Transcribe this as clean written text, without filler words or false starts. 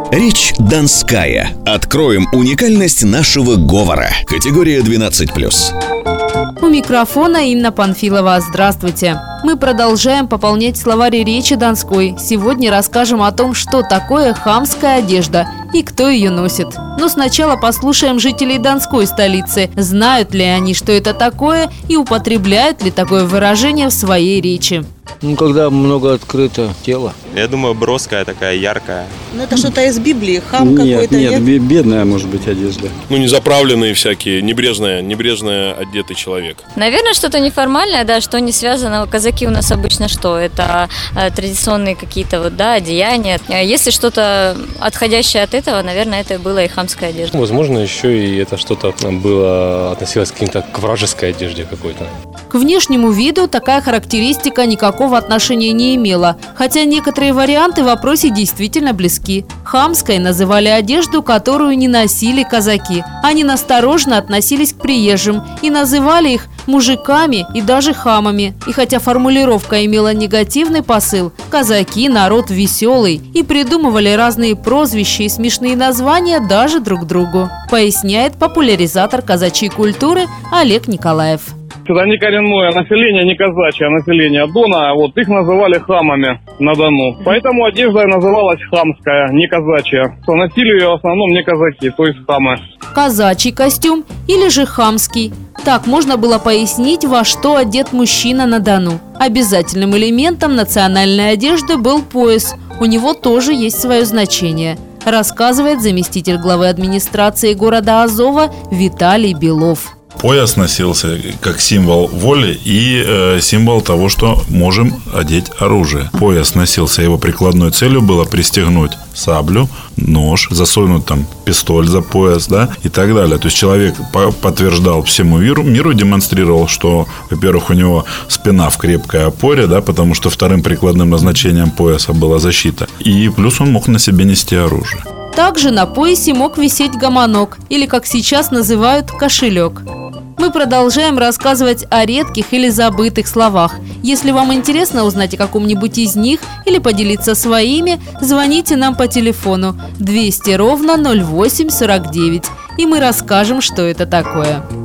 Речь донская. Откроем уникальность нашего говора. Категория 12+. У микрофона Инна Панфилова. Здравствуйте. Мы продолжаем пополнять словарь речи донской. Сегодня расскажем о том, что такое хамская одежда и кто ее носит. Но сначала послушаем жителей Донской столицы. Знают ли они, что это такое, и употребляют ли такое выражение в своей речи? Когда много открыто тело. Я думаю, броская такая, яркая. Ну это что-то из Библии, хам какой-то, нет? Бедная, может быть, одежда. Не заправленные всякие, небрежно одетый человек. Наверное, что-то неформальное, да, что не связано. Казаки у нас обычно что? Это традиционные какие-то одеяния. Если что-то отходящее от этого, наверное, это была и хамская одежда. Возможно, еще и это что-то было, относилось к вражеской одежде какой-то. К внешнему виду такая характеристика никакого отношения не имела, хотя некоторые варианты в вопросе действительно близки. Хамской называли одежду, которую не носили казаки. Они настороженно относились к приезжим и называли их мужиками и даже хамами. И хотя формулировка имела негативный посыл, казаки – народ веселый и придумывали разные прозвища и смешные названия даже друг другу, поясняет популяризатор казачьей культуры Олег Николаев. Это не коренное население, не казачье население Дона, их называли хамами на Дону. Поэтому одежда называлась хамская, не казачья. Носили ее в основном не казаки, то есть хамы. Казачий костюм или же хамский. Так можно было пояснить, во что одет мужчина на Дону. Обязательным элементом национальной одежды был пояс. У него тоже есть свое значение, рассказывает заместитель главы администрации города Азова Виталий Белов. Пояс носился как символ воли и символ того, что можем одеть оружие. Пояс носился, его прикладной целью было пристегнуть саблю, нож, засунуть пистоль за пояс, и так далее. То есть человек подтверждал всему миру, демонстрировал, что, во-первых, у него спина в крепкой опоре, потому что вторым прикладным назначением пояса была защита. И плюс он мог на себе нести оружие. Также на поясе мог висеть гаманок, или, как сейчас называют, кошелек. Мы продолжаем рассказывать о редких или забытых словах. Если вам интересно узнать о каком-нибудь из них или поделиться своими, звоните нам по телефону 200 08 49, и мы расскажем, что это такое.